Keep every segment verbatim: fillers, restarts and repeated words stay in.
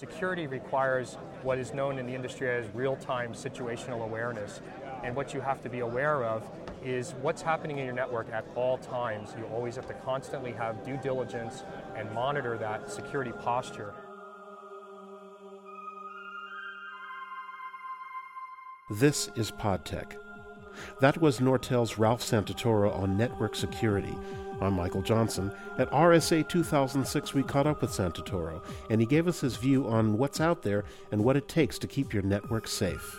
Security requires what is known in the industry as real-time situational awareness. And what you have to be aware of is what's happening in your network at all times. You always have to constantly have due diligence and monitor that security posture. This is PodTech. That was Nortel's Ralph Santotoro on network security. I'm Michael Johnson. At R S A two thousand six, we caught up with Santotoro, and he gave us his view on what's out there and what it takes to keep your network safe.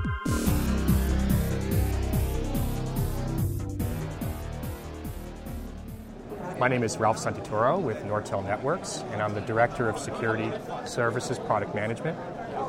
My name is Ralph Santotoro with Nortel Networks, and I'm the Director of Security Services Product Management.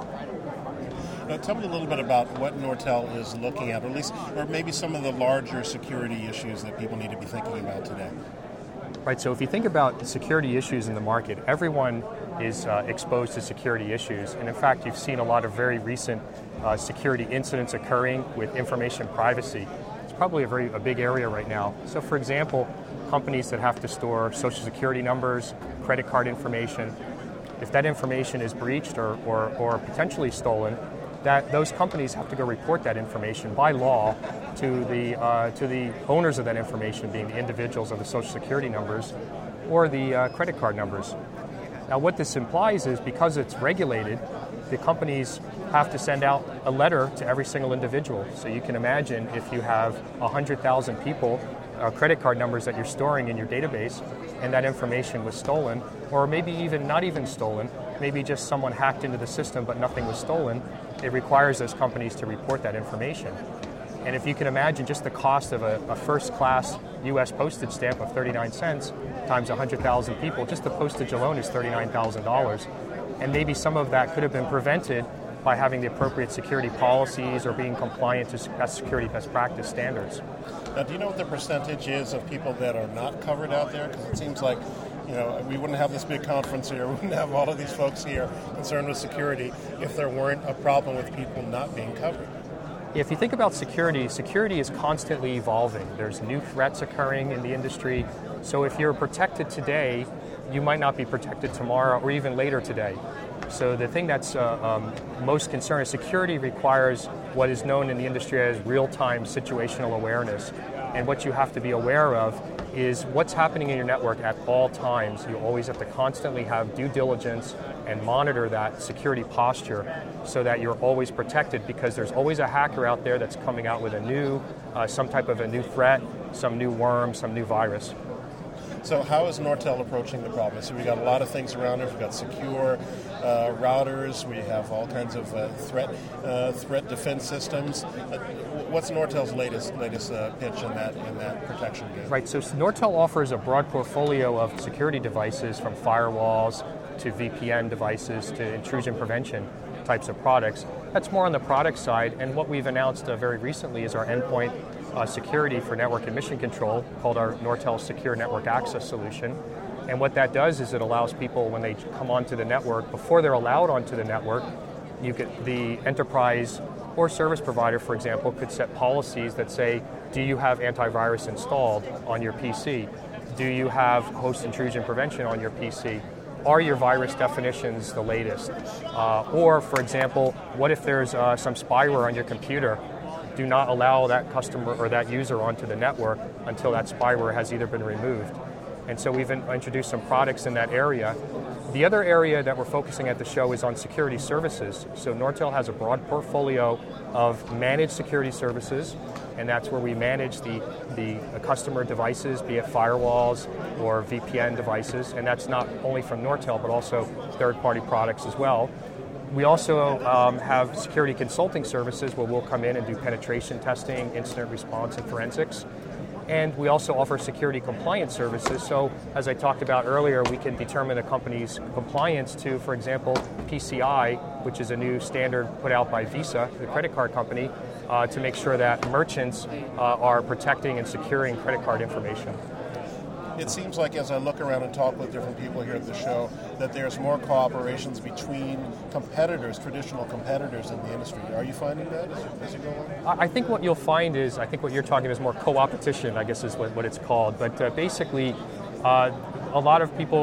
Now, tell me a little bit about what Nortel is looking at, or at least, or maybe some of the larger security issues that people need to be thinking about today. Right, so if you think about security issues in the market, everyone is uh, exposed to security issues. And in fact, you've seen a lot of very recent uh, security incidents occurring with information privacy. It's probably a very a big area right now. So for example, companies that have to store social security numbers, credit card information, if that information is breached or, or, or potentially stolen, that those companies have to go report that information by law to the uh, to the owners of that information, being the individuals of the social security numbers or the uh, credit card numbers. Now what this implies is because it's regulated, the companies have to send out a letter to every single individual. So you can imagine if you have one hundred thousand people, uh, credit card numbers that you're storing in your database, and that information was stolen, or maybe even not even stolen, maybe just someone hacked into the system but nothing was stolen, it requires those companies to report that information. And if you can imagine just the cost of a, a first-class U S postage stamp of thirty-nine cents times one hundred thousand people, just the postage alone is thirty-nine thousand dollars. And maybe some of that could have been prevented by having the appropriate security policies or being compliant to best security best practice standards. Now, do you know what the percentage is of people that are not covered out there? Because it seems like, you know, we wouldn't have this big conference here, we wouldn't have all of these folks here concerned with security if there weren't a problem with people not being covered. If you think about security, security is constantly evolving. There's new threats occurring in the industry. So if you're protected today, you might not be protected tomorrow or even later today. So the thing that's uh, um, most concerning is security requires what is known in the industry as real-time situational awareness. And what you have to be aware of is what's happening in your network at all times. You always have to constantly have due diligence and monitor that security posture so that you're always protected, because there's always a hacker out there that's coming out with a new, uh, some type of a new threat, some new worm, some new virus. So how is Nortel approaching the problem? So we've got a lot of things around us. We've got secure uh, routers. We have all kinds of uh, threat uh, threat defense systems. Uh, what's Nortel's latest latest uh, pitch in that in that protection game? Right. So Nortel offers a broad portfolio of security devices, from firewalls to V P N devices to intrusion prevention types of products. That's more on the product side. And what we've announced uh, very recently is our endpoint Uh, security for network and mission control, called our Nortel Secure Network Access Solution. And what that does is it allows people, when they come onto the network, before they're allowed onto the network, you could, the enterprise or service provider, for example, could set policies that say, do you have antivirus installed on your P C? Do you have host intrusion prevention on your P C? Are your virus definitions the latest? Uh, or, for example, what if there's uh, some spyware on your computer? Do not allow that customer or that user onto the network until that spyware has either been removed. And so we've in, introduced some products in that area. The other area that we're focusing at the show is on security services. So Nortel has a broad portfolio of managed security services, and that's where we manage the, the customer devices, be it firewalls or V P N devices, and that's not only from Nortel, but also third-party products as well. We also um, have security consulting services where we'll come in and do penetration testing, incident response, and forensics. And we also offer security compliance services. So as I talked about earlier, we can determine a company's compliance to, for example, P C I, which is a new standard put out by Visa, the credit card company, uh, to make sure that merchants uh, are protecting and securing credit card information. It seems like, as I look around and talk with different people here at the show, that there's more cooperations between competitors, traditional competitors in the industry. Are you finding that as you, as you go on? I think what you'll find is, I think what you're talking about is more co-opetition, I guess is what, what it's called. But uh, basically, uh, a lot of people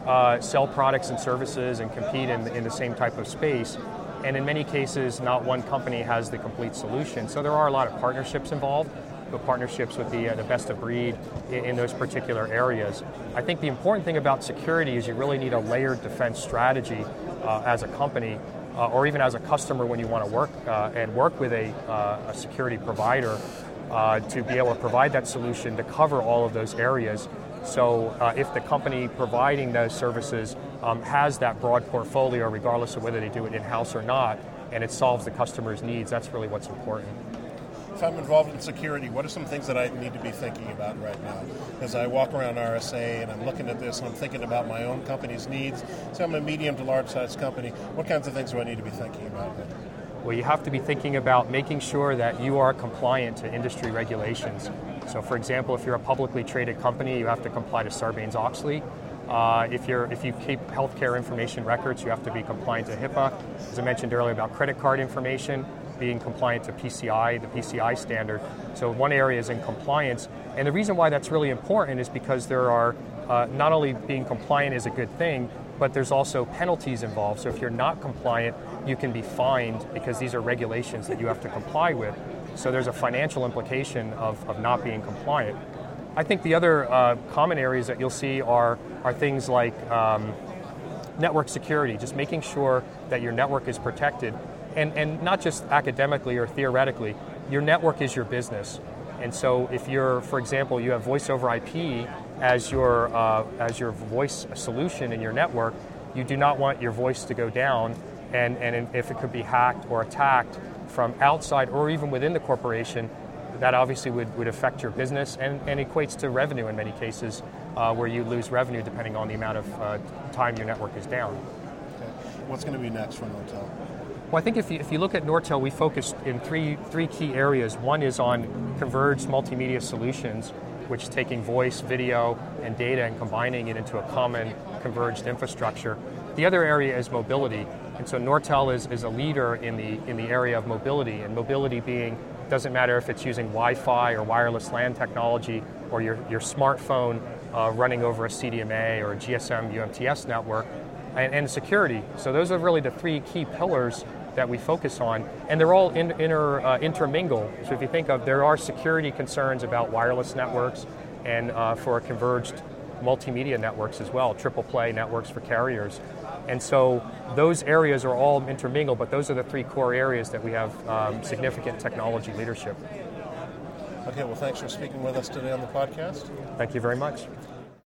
uh, sell products and services and compete in, in the same type of space. And in many cases, not one company has the complete solution. So there are a lot of partnerships involved, but partnerships with the, uh, the best of breed in, in those particular areas. I think the important thing about security is you really need a layered defense strategy uh, as a company, uh, or even as a customer when you want to work uh, and work with a, uh, a security provider uh, to be able to provide that solution to cover all of those areas. So uh, if the company providing those services um, has that broad portfolio, regardless of whether they do it in-house or not, and it solves the customer's needs, that's really what's important. If I'm involved in security, what are some things that I need to be thinking about right now? As I walk around R S A and I'm looking at this and I'm thinking about my own company's needs, so I'm a medium to large size company, what kinds of things do I need to be thinking about? Well, you have to be thinking about making sure that you are compliant to industry regulations. So for example, if you're a publicly traded company, you have to comply to Sarbanes-Oxley. Uh, if, you're, if you keep healthcare information records, you have to be compliant to HIPAA. As I mentioned earlier about credit card information, being compliant to P C I, the P C I standard. So one area is in compliance. And the reason why that's really important is because there are, uh, not only being compliant is a good thing, but there's also penalties involved. So if you're not compliant, you can be fined because these are regulations that you have to comply with. So there's a financial implication of, of not being compliant. I think the other uh, common areas that you'll see are, are things like um, network security, just making sure that your network is protected. And, and not just academically or theoretically, your network is your business. And so if you're, for example, you have voice over I P as your, uh, as your voice solution in your network, you do not want your voice to go down, and, and if it could be hacked or attacked from outside or even within the corporation, that obviously would, would affect your business and, and equates to revenue in many cases, uh, where you lose revenue depending on the amount of uh, time your network is down. Okay. What's going to be next for Nortel? Well, I think if you, if you look at Nortel, we focus in three, three key areas. One is on converged multimedia solutions, which is taking voice, video, and data and combining it into a common converged infrastructure. The other area is mobility. And so Nortel is, is a leader in the, in the area of mobility, and mobility being, doesn't matter if it's using Wi-Fi or wireless LAN technology or your, your smartphone uh, running over a C D M A or a G S M U M T S network, and, and security. So those are really the three key pillars that we focus on, and they're all in, inter, uh, intermingle. So if you think of, there are security concerns about wireless networks and uh, for converged multimedia networks as well, triple play networks for carriers. And so those areas are all intermingled, but those are the three core areas that we have um, significant technology leadership. Okay, well, thanks for speaking with us today on the podcast. Thank you very much.